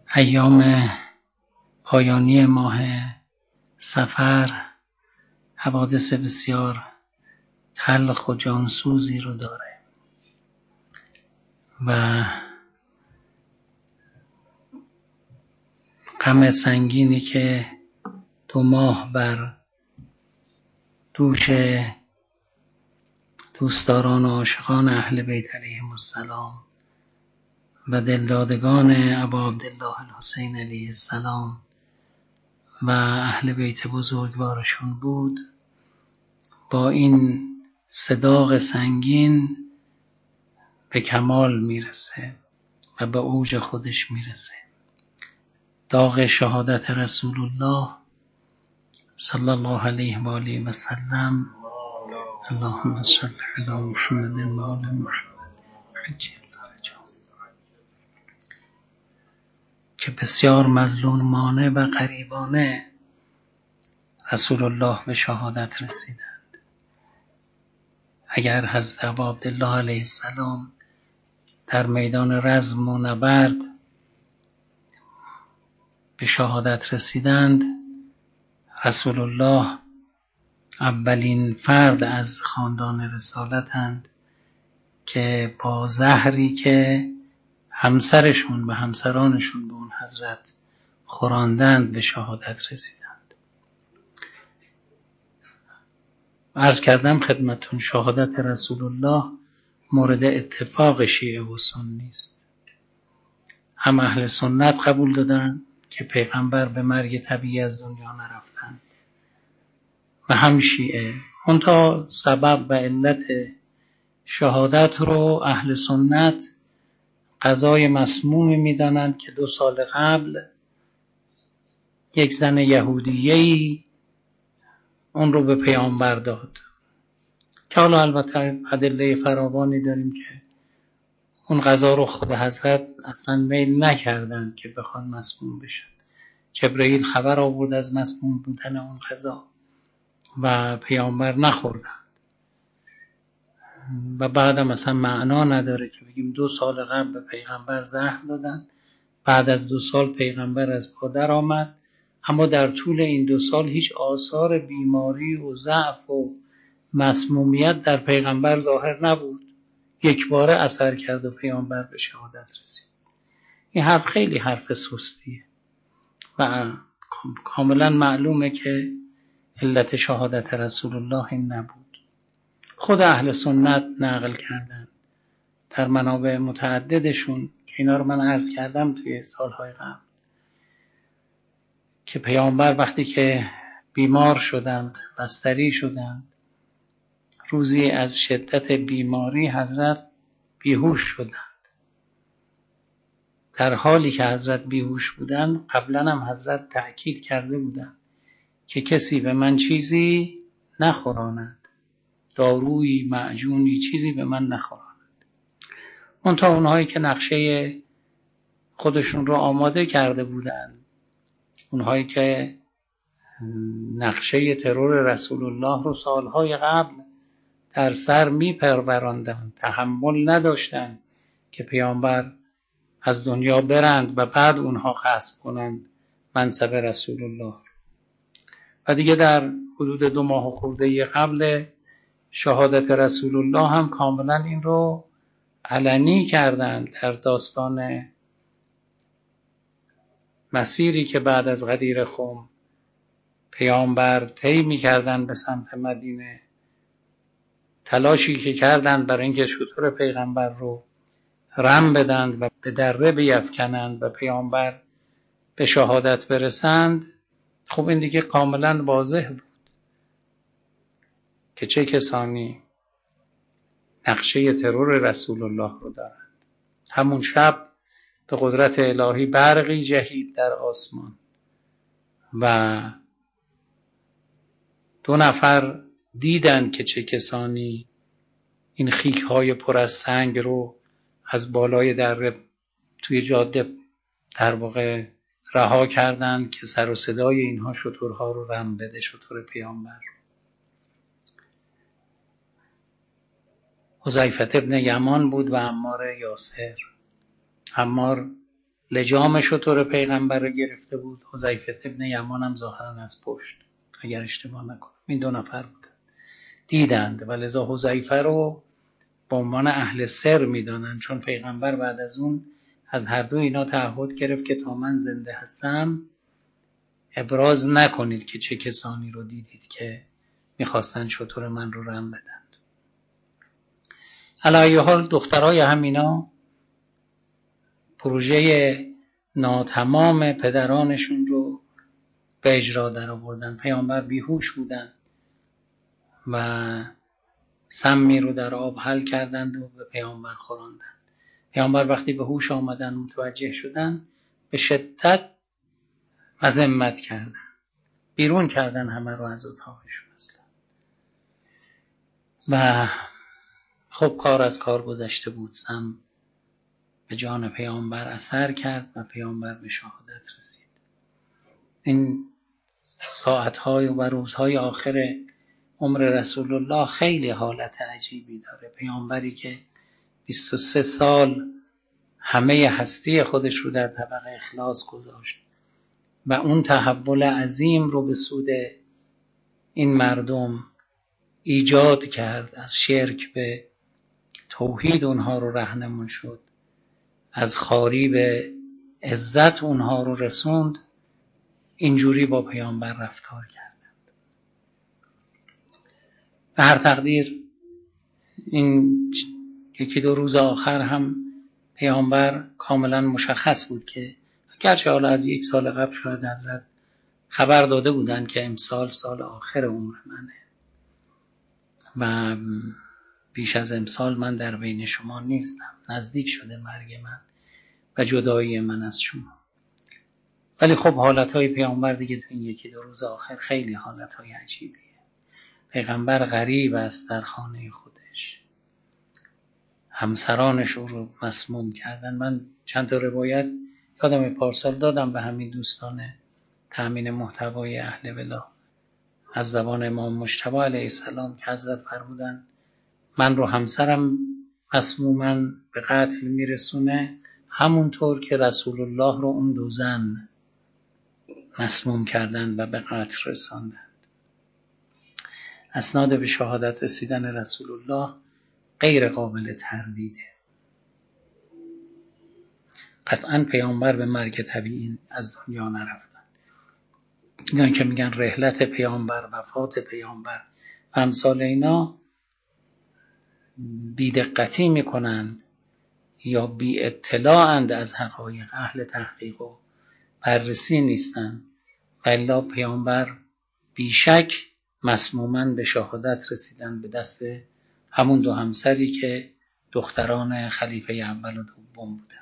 ایام پایانی ماه صفر حوادث بسیار تلخ و جانسوزی رو داره و غم سنگینی که 2 ماه بر دوش دوستداران و عاشقان اهل بیت علیهم السلام و دلدادگان ابا عبدالله الحسین علیه السلام و اهل بیت بزرگوارشون بود، با این صداق سنگین به کمال میرسه و به اوج خودش میرسه. داغ شهادت رسول الله صلی الله علیه و آله و سلم. اللهم صل علی محمد و آل محمد عجل فرجهم، که بسیار مظلومانه و غریبانه رسول الله به شهادت رسیدند. اگر حضرت ابا عبدالله علیه السلام در میدان رزم و نبرد به شهادت رسیدند، رسول الله اولین فرد از خاندان رسالتند که با زهری که همسرشون و همسرانشون به اون حضرت خوراندند به شهادت رسیدند. عرض کردم خدمتون شهادت رسول الله مورد اتفاق شیعه و سنی است. هم اهل سنت قبول دادن که پیغمبر به مرگ طبیعی از دنیا نرفتند و هم شیعه. منتها سبب و علت شهادت رو اهل سنت غذای مسمومی میدانند که 2 سال قبل یک زن یهودیه‌ای اون رو به پیامبر داد، که حالا البته ادله فراوانی داریم که اون غذا رو خود حضرت اصلا میل نکردند که بخوان مسموم بشن. جبرئیل خبر آورد از مسموم بودن اون غذا و پیامبر نخوردن و بعدم اصلا معنا نداره که بگیم 2 سال قبل به پیغمبر زهر دادن، بعد از 2 سال پیغمبر از پا در آمد، اما در طول این 2 سال هیچ آثار بیماری و ضعف و مسمومیت در پیغمبر ظاهر نبود. یک باره اثر کرد و پیامبر به شهادت رسید. این حرف خیلی حرف سستیه و کاملا معلومه که علت شهادت رسول الله این نبود. خود اهل سنت نقل کردن در منابع متعددشون که اینا رو من عرض کردم توی سالهای قبل، که پیامبر وقتی که بیمار شدند، بستری شدند، روزی از شدت بیماری حضرت بیهوش شدند. در حالی که حضرت بیهوش بودند قبلا هم حضرت تأکید کرده بودند که کسی به من چیزی نخوراند، دارویی، معجونی، چیزی به من نخوراند. منتها اونهایی که نقشه خودشون رو آماده کرده بودند، اونهایی که نقشه ترور رسول الله رو سالهای قبل در سر میپروراندند، تحمل نداشتند که پیامبر از دنیا برند و بعد اونها غصب کنند منصب رسول الله. و دیگه در حدود 2 ماه خورده قبل شهادت رسول الله هم کاملا این رو علنی کردند در داستان مسیری که بعد از غدیر خم پیامبر طی می‌کردند به سمت مدینه، تلاشی که کردند برای اینکه شتر پیغمبر رو رم بدند و به دره بیفکنند و پیامبر به شهادت برسند. خب این دیگه کاملا واضح بود که چه کسانی نقشه ترور رسول الله رو دارند. همون شب به قدرت الهی برقی جهید در آسمان و 2 نفر دیدند که چه کسانی این خیک‌های پر از سنگ رو از بالای دره توی جاده در واقع رها کردند که سر و صدای اینها شترها رو رم بده، شتر پیامبر. حذیفه ابن یمان بود و عمار یاسر. عمار لجام شتر پیغمبر رو گرفته بود. حذیفه ابن یمان هم ظاهرا از پشت، اگر اشتباه نکنم این 2 نفر بودن، دیدند و لذا حذیفه رو به عنوان اهل سر میدانند، چون پیغمبر بعد از اون از هر دو اینا تعهد گرفت که تا من زنده هستم ابراز نکنید که چه کسانی رو دیدید که میخواستن شتر من رو رم بدند. علی ای حال دخترای همینا پروژه ناتمام پدرانشون رو به اجرا در آوردن. پیامبر بیهوش بودن و سمی رو در آب حل کردند و به پیامبر خوراندند. پیامبر وقتی به هوش آمدن متوجه شدن به شدت مذمت کردن، بیرون کردن همه رو از اتاقشون اصلا. و خب کار از کار گذشته بود، سم به جان پیامبر اثر کرد و پیامبر به شهادت رسید. این ساعتهای و روزهای آخر عمر رسول الله خیلی حالت عجیبی داره. پیامبری که 23 سال همه هستی خودش رو در طبق اخلاص گذاشت و اون تحول عظیم رو به سود این مردم ایجاد کرد، از شرک به توحید اونها رو راهنمون شد، از خواری به عزت اونها رو رسوند، اینجوری با پیامبر رفتار کرد. به هر تقدیر این 1-2 روز آخر هم پیامبر کاملا مشخص بود که گرچه حالا از 1 سال قبل شاید حضرت خبر داده بودن که امسال سال آخر عمر منه و بیش از امسال من در بین شما نیستم، نزدیک شده مرگ من و جدایی من از شما. ولی خب حالتهای پیامبر دیگه تو این 1-2 روز آخر خیلی حالتهای عجیبیه. پیغمبر غریب است در خانه خودش، همسرانش رو مسموم کردن. من چند تا روایت یادم پارسال دادم به همین دوستان تأمین محتوای اهل ولا از زبان امام مجتبی علیه السلام که حضرت فرمودن من رو همسرم مسموما به قتل میرسونه، همونطور که رسول الله رو اون 2 زن مسموم کردن و به قتل رساندن. اسناد به شهادت رسیدن رسول الله غیر قابل تردیده. قطعا پیامبر به مرگ طبیعی از دنیا نرفتن. اینا که میگن رحلت پیامبر، وفات پیامبر و امثال اینا بی‌دقتی میکنند یا بی اطلاعند از حقایق، اهل تحقیق و بررسی نیستند. الا پیامبر بیشک مسموماً به شهادت رسیدن به دست همون 2 همسری که دختران خلیفه اول و دوم بودند.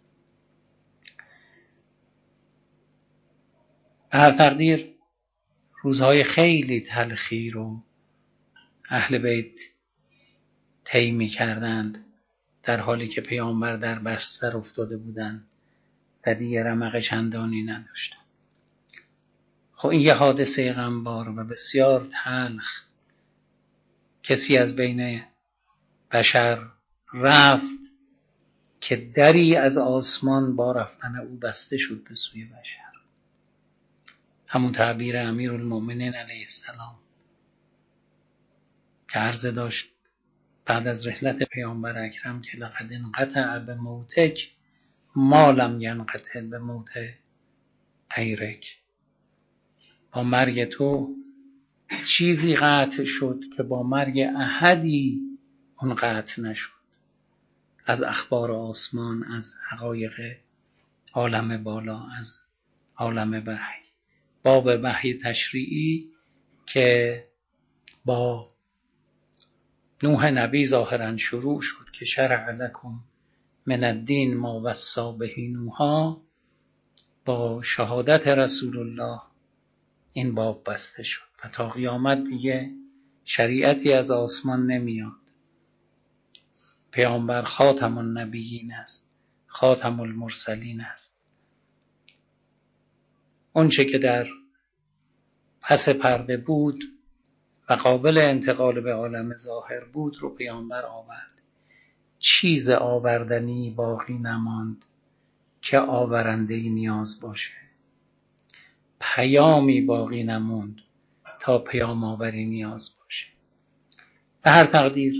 به هر تقدیر روزهای خیلی تلخی رو اهل بیت طی می‌کردند در حالی که پیامبر در بستر افتاده بودند و دیگه رمق چندانی نداشتند. خب این یه حادثه غمبار و بسیار تلخ. کسی از بین بشر رفت که دری از آسمان با رفتن او بسته شد به سوی بشر. همون تعبیر امیرالمؤمنین علیه السلام که عرضه داشت بعد از رحلت پیامبر اکرم که لقد انقطع بموتک ما لم ینقطع بموت غیرک، با مرگ تو چیزی قطع شد که با مرگ احدی اون قطع نشد، از اخبار آسمان، از حقایق عالم بالا، از عالم وحی. باب وحی تشریعی که با نوح نبی ظاهرا شروع شد که شرع لکم من الدین ما وصی به نوحا، با شهادت رسول الله این باب بسته شد و تا قیامت دیگه شریعتی از آسمان نمیاد. پیامبر خاتم النبیین است، خاتم المرسلین است. اون چه که در پس پرده بود و قابل انتقال به عالم ظاهر بود رو پیامبر آورد. چیز آوردنی باقی نماند که آورنده نیاز باشه. پیامی باقی نموند تا پیام آوری نیاز باشه. به هر تقدیر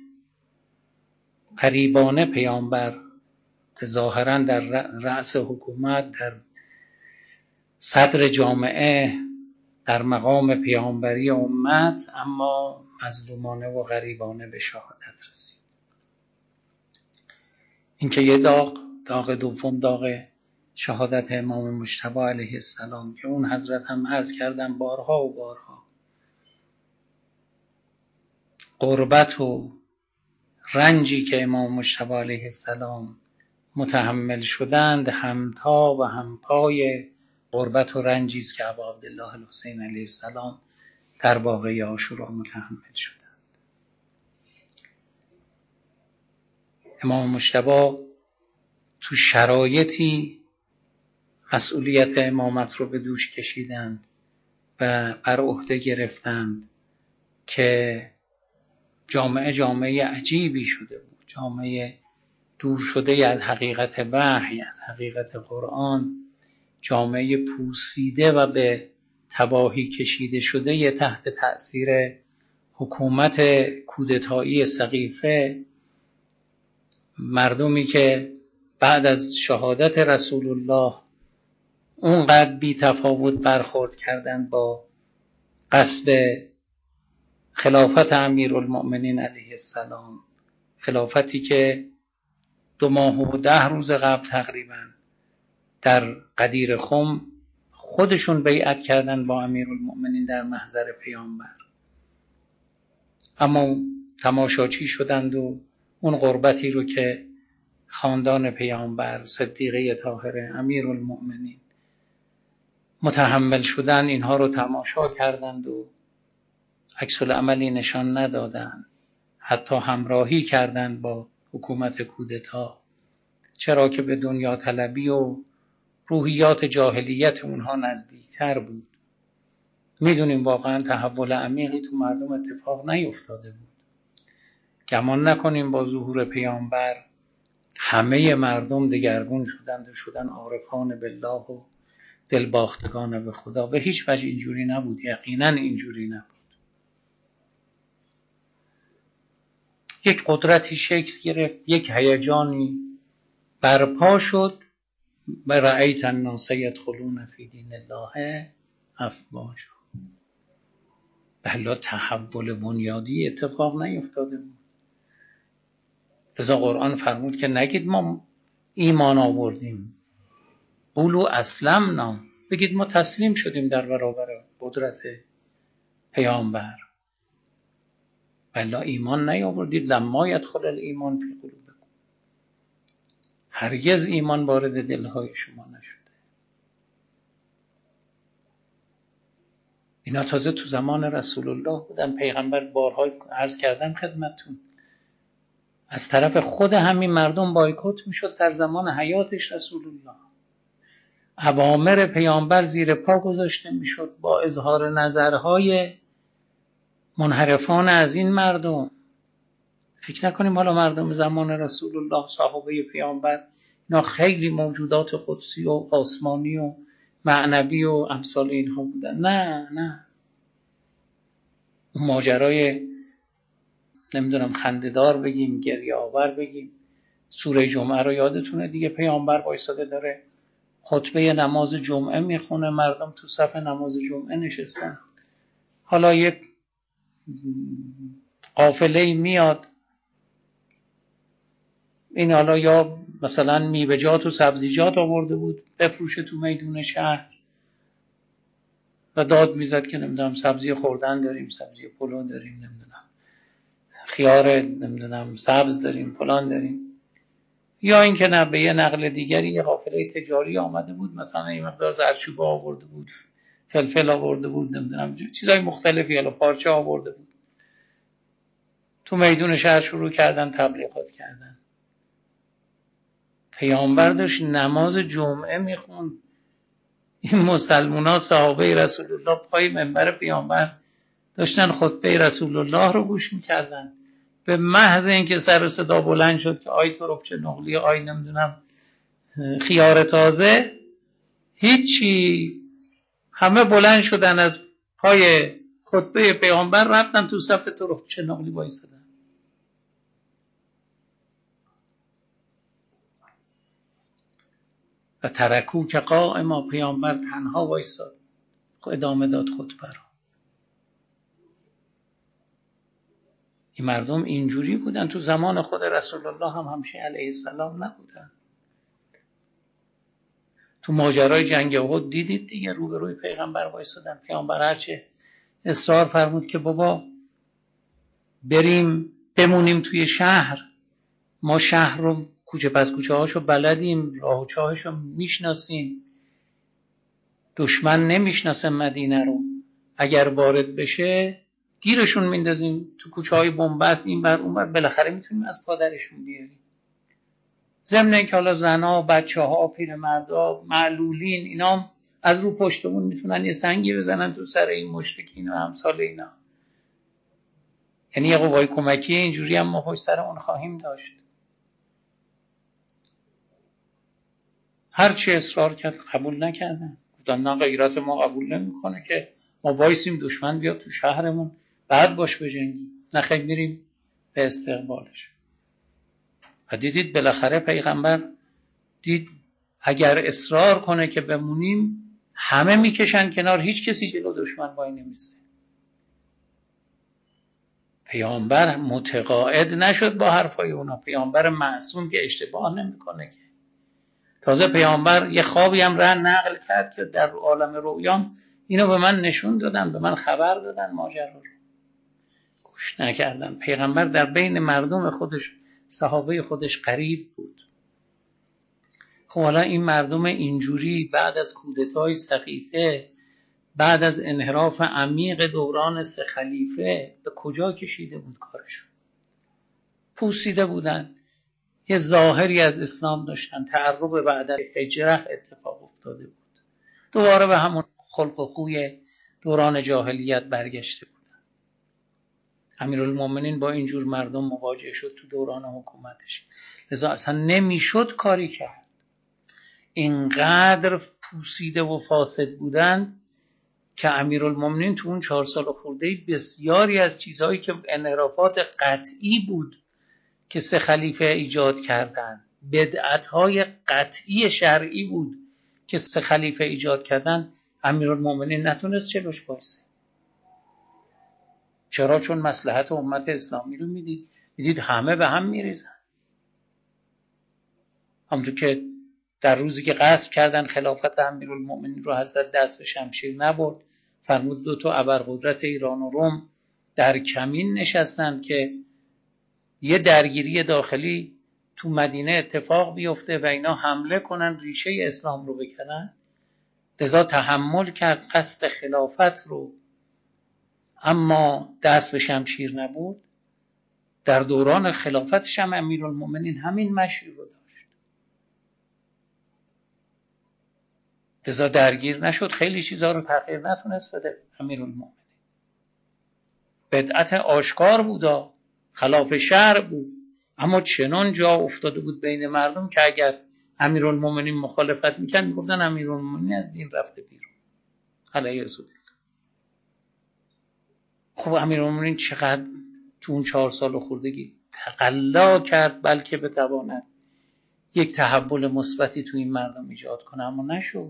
قریبانه پیامبر که ظاهراً در رأس حکومت، در صدر جامعه، در مقام پیامبری امت، اما مظلومانه و غریبانه به شهادت رسید. این که یه داغ دوم، داغ شهادت امام مجتبی علیه السلام، که اون حضرت هم عرض کردم بارها و بارها، غربت و رنجی که امام مجتبی علیه السلام متحمل شدند همتا و همپای غربت و رنجی است که ابا عبدالله الحسین علیه السلام در واقعه عاشورا متحمل شدند. امام مجتبی تو شرایطی مسئولیت امامت رو به دوش کشیدند و بر عهده گرفتند که جامعه عجیبی شده بود، جامعه دور شده از حقیقت وحی، از حقیقت قرآن، جامعه پوسیده و به تباهی کشیده شده تحت تأثیر حکومت کودتایی سقیفه، مردمی که بعد از شهادت رسول الله اونقدر بی تفاوت برخورد کردند با غصب خلافت امیرالمؤمنین علیه السلام، خلافتی که 2 ماه و 10 روز قبل تقریبا در غدیر خم خودشون بیعت کردن با امیرالمؤمنین در محضر پیامبر، اما تماشاچی شدند و اون غربتی رو که خاندان پیامبر، صدیقه طاهره، امیرالمؤمنین متحمل شدن، اینها رو تماشا کردند و عکس العملی نشان ندادند، حتی همراهی کردند با حکومت کودتا، چرا که به دنیا طلبی و روحیات جاهلیت اونها نزدیکتر بود. میدونیم واقعا تحول عمیقی تو مردم اتفاق نیفتاده بود. گمان نکنیم با ظهور پیامبر همه مردم دگرگون شدند و شدن عارفان بالله و دلباختگان به خدا. به هیچ وجه اینجوری نبود، یقینا اینجوری نبود. یک قدرتی شکل گرفت، یک هیجانی برپا شد و رأیت الناس یدخلون فی دین الله افواجا. بلا تحول بنیادی اتفاق نیفتاده بود. لذا قرآن فرمود که نگید ما ایمان آوردیم، قولوا اسلمنا، بگید ما تسلیم شدیم در برابر قدرت پیامبر. بلا ایمان نیاوردید، لما یدخل الایمان فی قلوبکم، هرگز ایمان وارد دلهای شما نشده. اینا تازه تو زمان رسول الله بودن. پیغمبر بارها عرض کردم خدمتتون، از طرف خود همین مردم بایکوت میشد در زمان حیاتش رسول الله. اوامر پیامبر زیر پا گذاشته میشد با اظهار نظرهای منحرفان از این مردم. فکر نکنیم حالا مردم زمان رسول الله، صحابه پیامبر، اینا خیلی موجودات قدسی و آسمانی و معنوی و امثال اینها بودن. نه ماجرای نمیدونم خنده‌دار بگیم، گریه آور بگیم، سوره جمعه رو یادتونه دیگه، پیامبر وایساده داره خطبه نماز جمعه میخونه، مردم تو صف نماز جمعه نشستن، حالا یک قافله میاد، این حالا یا مثلا میوه‌جات و سبزیجات آورده بود بفروشه تو میدون شهر و داد میزد که نمیدونم سبزی خوردن داریم، سبزی پلو داریم، نمیدونم خیار نمیدونم سبز داریم، فلان داریم. یا اینکه نه، به یه نقل دیگری یه قافله تجاری آمده بود، مثلا یه مقدار زردچوبه آورده بود، فلفل آورده بود، نمیدونم چیزای مختلفی، یا پارچه آورده بود، تو میدون شهر شروع کردن تبلیغات کردن. پیامبر داشت نماز جمعه میخوند، این مسلمونا صحابه رسول الله پای منبر پیامبر داشتن خطبه رسول الله رو گوش میکردن. به محض اینکه سر صدا بلند شد که آی تربچه نقلی، آی نمیدونم خیار تازه هیچی، همه بلند شدن از پای خطبه پیامبر رفتن تو صف ترک ناقلی وایسادن. و ترکو که قائما، پیامبر تنها وایساد، ادامه داد خطبه رو. این مردم اینجوری بودن، تو زمان خود رسول الله هم همشه علیه السلام نبودن. تو ماجرای جنگ احد دیدید دیگه، روبروی پیغمبر وایسادن. پیامبر هرچه اصرار فرمود که بابا بریم بمونیم توی شهر، ما شهر رو کوچه پس کوچه هاشو بلدیم، راه و چاهشو میشناسیم، دشمن نمیشناسه مدینه رو، اگر وارد بشه گیرشون میندازیم تو کوچه های بنبست این بر اون بر، بالاخره میتونیم از پادرشون بیاریم. ضمن اینکه حالا زنا، بچه‌ها، پیرمردا، معلولین، اینا از رو پشتمون میتونن یه سنگی بزنن تو سر این مشرکین و امثال اینا. یعنی یه قوای کمکی اینجوری هم ما پشت سرمون خواهیم داشت. هر چی اصرار کرد قبول نکردن، گفتن نه، غیرت ما قبول نمیکنه که ما وایسیم دشمن بیاد تو شهرمون بعد باش بجنگیم، نه خیر میریم به استقبالش. و دیدید بالاخره پیغمبر دید اگر اصرار کنه که بمونیم همه میکشن کنار، هیچ کسی جلو دشمن وای نمیسته. پیامبر متقاعد نشد با حرفای اونا، پیامبر معصوم که اشتباه نمیکنه که. تازه پیامبر یه خوابی هم رن نقل کرد که در عالم رویام اینو به من نشون دادن، به من خبر دادن ماجرا رو. گوش نکردن. پیغمبر در بین مردم خودش، صحابه خودش غریب بود. خب حالا این مردم اینجوری بعد از کودتای سقیفه، بعد از انحراف عمیق دوران سه خلیفه، به کجا کشیده بود کارشون؟ پوسیده بودن، یه ظاهری از اسلام داشتن، تعرب بعد از هجره اتفاق افتاده بود، دوباره به همون خلق و خوی دوران جاهلیت برگشته بودن. امیرالمومنین با اینجور مردم مواجه شد تو دوران حکومتش، لذا اصلا نمیشد کاری کرد. اینقدر پوسیده و فاسد بودند که امیرالمومنین تو اون 4 سال خورده بسیاری از چیزهایی که انحرافات قطعی بود که سه خلیفه ایجاد کردن، بدعت‌های قطعی شرعی بود که سه خلیفه ایجاد کردن، امیرالمومنین نتونست جلوش وایسه. چرا؟ چون مصلحت امت اسلامی رو میدید همه به هم میریزن. همونطور که در روزی که غصب کردن خلافت امیرالمومنین رو حضرت دست به شمشیر نبرد، فرمود 2 ابرقدرت ایران و روم در کمین نشستند که یه درگیری داخلی تو مدینه اتفاق بیفته و اینا حمله کنن ریشه اسلام رو بکنن. لذا تحمل کرد قصد خلافت رو، اما دست به شمشیر نبرد. در دوران خلافتش هم امیرالمومنین همین مشی رو داشت، لذا درگیر نشد، خیلی چیزا رو تغییر نتونست بده امیرالمومنین. بدعت آشکار بودا، خلاف شرع بود، اما چنان جا افتاده بود بین مردم که اگر امیرالمومنین مخالفت میکرد میگفتن امیرالمومنین از دین رفته بیرون، علیه رسول. خب امیرالمومنین چقدر تو اون 4 سال خوردگی تقلا کرد بلکه بتواند یک تحول مثبتی تو این مردم ایجاد کنه، اما نشد.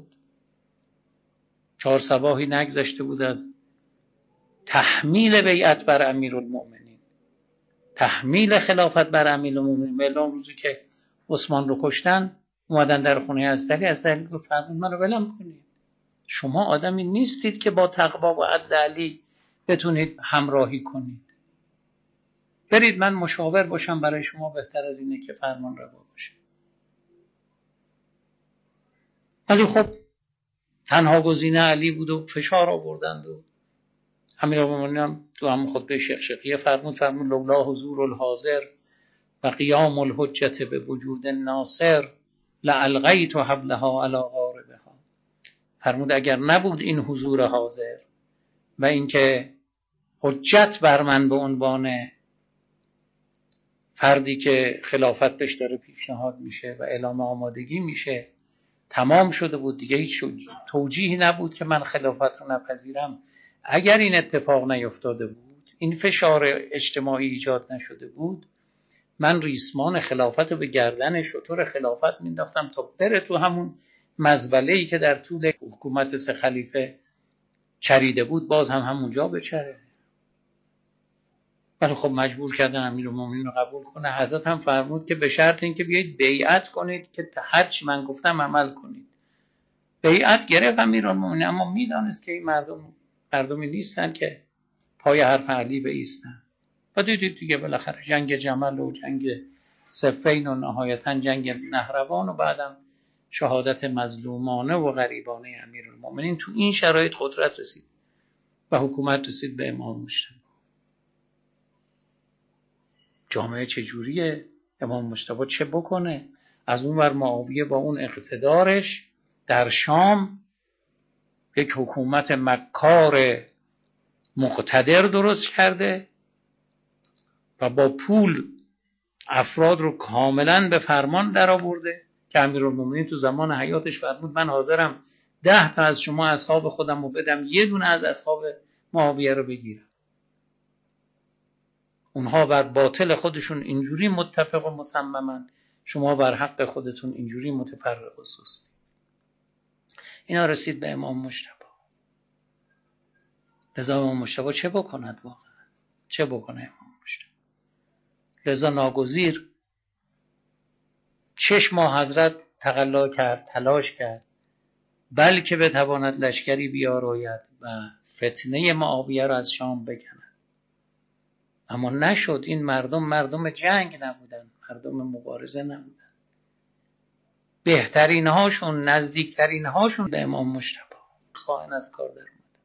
4 صباحی نگذشته بود از تحمیل بیعت بر امیرالمومنین، تحمیل خلافت بر امیرالمومنین. اعلام روزی که عثمان رو کشتن اومدن در خونه ازدلی گفت فرمود منو ولم کنید، شما آدمی نیستید که با تقوا و عدل علی بتونید همراهی کنید، برید من مشاور باشم برای شما، بهتر از اینه که فرمان روا باشه. ولی خب تنها گزینه علی بود و فشار آوردند و امیرالمومنین هم تو هم خطبه شقشقیه فرمود لولا حضور الحاضر و قیام الحجت به وجود ناصر لالقیت حبلها علی غاربها. فرمود اگر نبود این حضور حاضر و اینکه حجت بر من به عنوان فردی که خلافت بهش داره پیشنهاد میشه و اعلام آمادگی میشه، تمام شده بود دیگه، هیچ توجیهی نبود که من خلافت رو نپذیرم. اگر این اتفاق نیفتاده بود، این فشار اجتماعی ایجاد نشده بود، من ریسمان خلافت رو به گردن شتر خلافت مینداختم تا بره تو همون مزبله‌ای که در طول حکومت سه خلیفه چریده بود، باز هم همونجا بچره. ولی خب مجبور کردن امیرالمومنین رو قبول کنه. حضرت هم فرمود که به شرط اینکه بیایید بیعت کنید که هر چی من گفتم عمل کنید. بیعت گرفت امیرالمومنین، اما میدانست که این مردمی نیستن که پای حرف علی بایستن. و دیدید دیگه بالاخره جنگ جمل و جنگ صفین و نهایتا جنگ نهروان و بعدم شهادت مظلومانه و غریبانه امیرالمومنین. تو این شرایط قدرت رسید و حکومت رسید به امام مجتبی. جامعه چجوریه؟ امام مجتبی چه بکنه؟ از اون ور معاویه با اون اقتدارش در شام یک حکومت مکار مقتدر درست کرده و با پول افراد رو کاملا به فرمان در آورده که امیرالمومنین تو زمان حیاتش فرمود من حاضرم 10 تا از شما اصحاب خودم رو بدم، یه دونه از اصحاب معاویه رو بگیرم. اونها بر باطل خودشون اینجوری متفق و مصممن، شما بر حق خودتون اینجوری متفرق و سستی. اینا رسید به امام مجتبی. لذا امام مجتبی چه بکند واقعا؟ چه بکنه امام مجتبی؟ لذا ناگزیر 6 ماه حضرت تقلا کرد، تلاش کرد بلکه بتواند لشکری بیاراید و فتنه معاویه را از شام بکند. اما نشد. این مردم جنگ نبودن، مردم مبارزه نبودن. بهترین هاشون، نزدیکترین هاشون به امام مجتبی خائن از کار در اومد.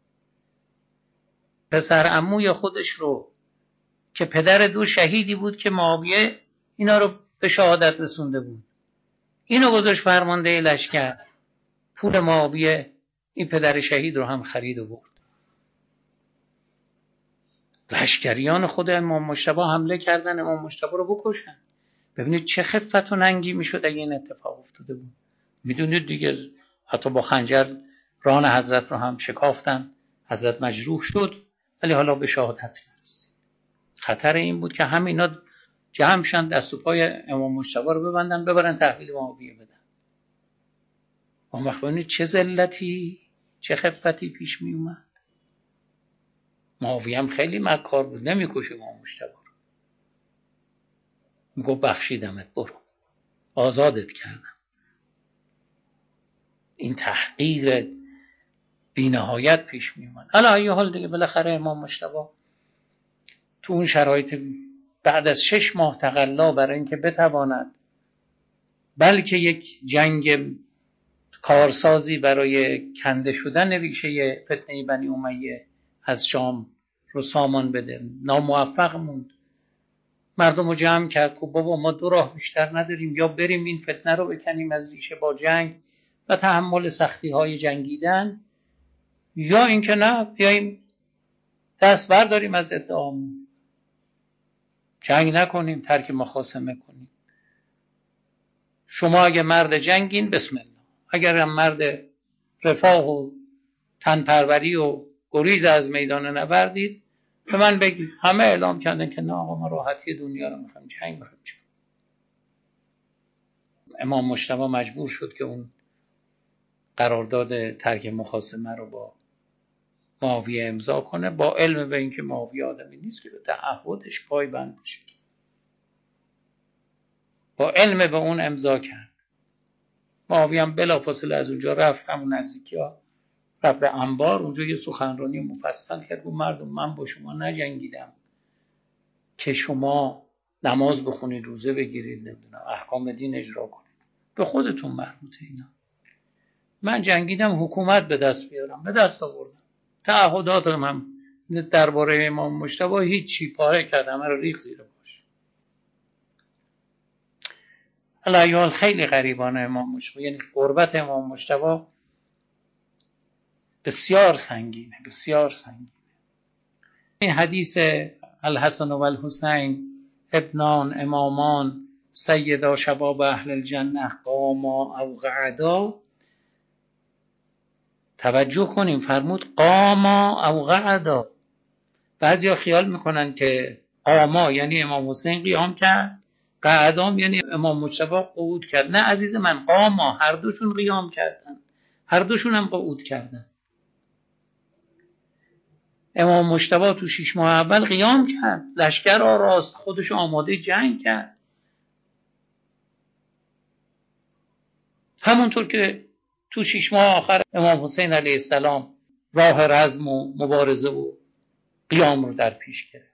پسر عموی خودش رو که پدر 2 شهیدی بود که معاویه اینا رو به شهادت رسونده بود، اینو گذاشت فرمانده لشکر. پول معاویه این پدر شهید رو هم خرید و برد. لشکریان خود امام مجتبی حمله کردن امام مجتبی رو بکشن. ببینید چه خفت و ننگی میشد اگه این اتفاق افتاده بود. میدونید دیگه حتی با خنجر ران حضرت رو هم شکافتن، حضرت مجروح شد ولی حالا به شهادت نرسید. خطر این بود که همینا جمع شن دست و پای امام مجتبی رو ببندن، ببرن تحویل معاویه بدن. اون وقت ببینید چه ذلتی، چه خفتی پیش می اومد. معاویه هم خیلی مکار بود، نمیکشه امام مجتبی رو. میگه بخشیدمت، برو، آزادت کردم. این تحقیر بی‌نهایت پیش می اومد. حالا ای حال دیگه بالاخره امام مجتبی تو اون شرایط بعد از 6 ماه تقلا برای اینکه بتواند بلکه یک جنگ کارسازی برای کنده شدن ریشه فتنه بنی امیه از شام رو سامان بده، ناموفق موند. مردم رو جمع کرد که بابا ما 2 راه بیشتر نداریم، یا بریم این فتنه رو بکنیم از ریشه با جنگ و تحمل سختی های جنگیدن، یا اینکه نه بیاییم دست برداریم از ادعامون، جنگ نکنیم، ترک مخاصمه کنیم. شما اگه مرد جنگین بسم الله، اگر هم مرد رفاه و تنپروری و گریز از میدان نبردید به من بگید. همه اعلام کردن که نه آقا ما راحتی دنیا رو میخوایم، جنگ میخوایم. امام مجتبی مجبور شد که اون قرارداد ترک مخاصمه رو با معاویه امضا کنه، با علم به اینکه معاویه آدمی نیست که به تعهدش پایبند باشه. با علم به اون امضا کرد. معاویه هم بلافاصله از اونجا رفت، همون نزدیکی‌ها رفت به انبار، اونجا یه سخنرانی مفصل کرد. گفت مردم من با شما نجنگیدم که شما نماز بخونید، روزه بگیرید، نمیدونم احکام دین اجرا کنید، به خودتون مربوطه اینا. من جنگیدم حکومت به دست بیارم، به دست آوردم. تعهداتم هم درباره امام مجتبی هیچی پاره کردم، رو ریخ زیر پاش. الایال خیلی غریبانه امام مجتبی، یعنی قربت امام مجتبی بسیار سنگینه، بسیار سنگینه. این حدیث الحسن و الحسین ابنان امامان سیدا شباب اهل الجنه قاما او قعدا. توجه کنیم فرمود قاما او قعدا. بعضیا خیال میکنن که قاما یعنی امام حسین قیام کرد، قعدام یعنی امام مجتبی قعود کرد. نه عزیز من، قاما هر دوشون قیام کردن، هر دوشون هم قعود کردن. امام مجتبی تو 6 ماه اول قیام کرد، لشکر آراست، خودش آماده جنگ کرد، همونطور که تو 6 ماه آخر امام حسین علیه السلام راه رزم و مبارزه و قیام رو در پیش گرفت.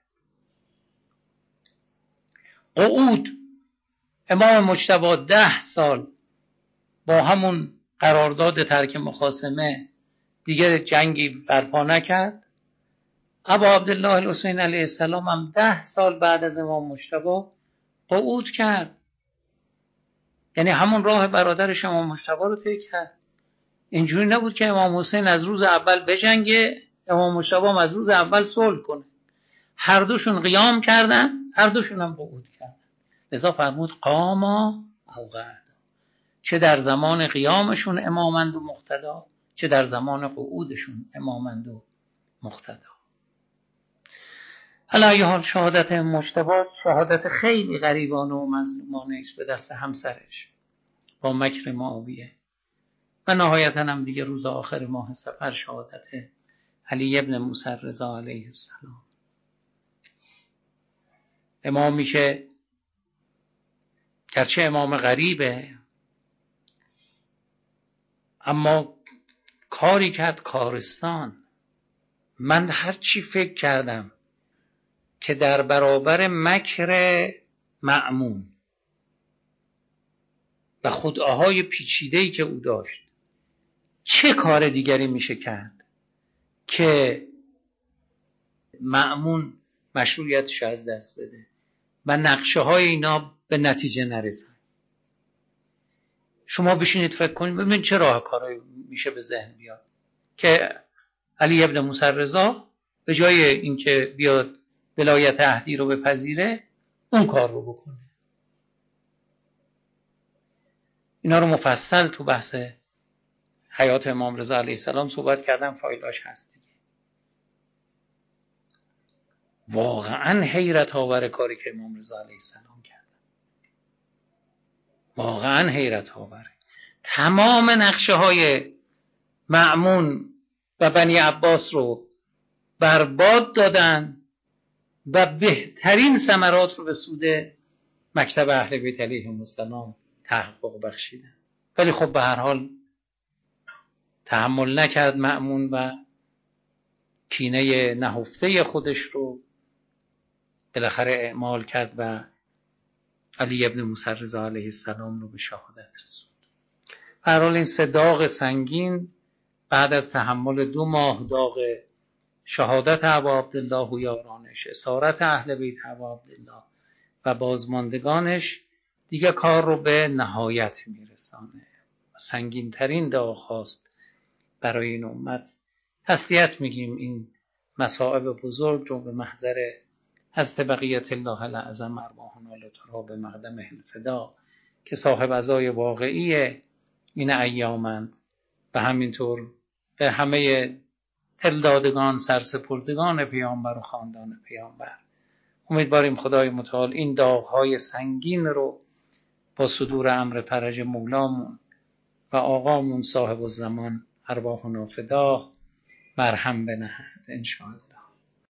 قعود امام مجتبی 10 سال با همون قرارداد ترک مخاصمه دیگه جنگی برپا نکرد. ابا عبدالله الحسین علیه السلام هم 10 سال بعد از امام مجتبی قعود کرد، یعنی همون راه برادرش امام مجتبی رو طی کرد. اینجوری نبود که امام حسین از روز اول بجنگه، امام مجتبی هم از روز اول صلح کنه. هر دوشون قیام کردن، هر دوشون هم قعود کردن. لذا فرمود قاما او قعدا، چه در زمان قیامشون امامند و مقتدا، چه در زمان قعودشون امامند و مقتدا. علی حال شهادت مجتبی شهادت خیلی غریبانه و مظلومانه است به دست همسرش با مکر معاویه، و نهایتا هم دیگه روز آخر ماه صفر شهادت علی ابن موسی رضا علیه السلام. امامی که گرچه امام غریبه اما کاری کرد کارستان. من هر چی فکر کردم که در برابر مکر مأمون و خدعاهای پیچیده‌ای که او داشت چه کار دیگری میشه کرد که مأمون مشروعیتش از دست بده و نقشه های اینا به نتیجه نرسن. شما بشینید فکر کنید ببینید چه راه کارایی میشه به ذهن بیاد که علی ابن موسی رضا به جای اینکه بیاد ولایت عهدی رو بپذیره اون کار رو بکنه. اینا رو مفصل تو بحث حیات امام رضا علیه السلام صحبت کردم، فایلاش هست دیگه. واقعا حیرت آور کاری که امام رضا علیه السلام کرد، واقعا حیرت آوره. تمام نقشه های مأمون و بنی عباس رو برباد دادن و بهترین ثمرات رو به سود مکتب اهل بیت علیهم السلام تحقق بخشیدن. ولی خب به هر حال تحمل نکرد مأمون و کینه نهفته خودش رو بالاخره اعمال کرد و علی ابن موسی رضا علیه السلام رو به شهادت رسوند. به هر حال این 3 داغ سنگین بعد از تحمل 2 ماه داغ شهادت ابا عبدالله و یارانش، اسارت اهل بیت ابا عبدالله و بازماندگانش، دیگه کار رو به نهایت میرسانه. سنگین ترین داغ هاست برای این امت. تسلیت میگیم این مصائب بزرگ رو به محضر حضرت بقیت الله الاعظم ارواحنا لتراب مقدم الفدا که صاحب عزای واقعی این ایامند و همینطور به همه دلدادگان سرسپردگان پیامبر و خاندان پیامبر. امیدواریم خدای متعال این داغ‌های سنگین رو با صدور امر فرج مولامون و آقامون صاحب الزمان ارواحنا فداه مرهم بنهد انشاءالله.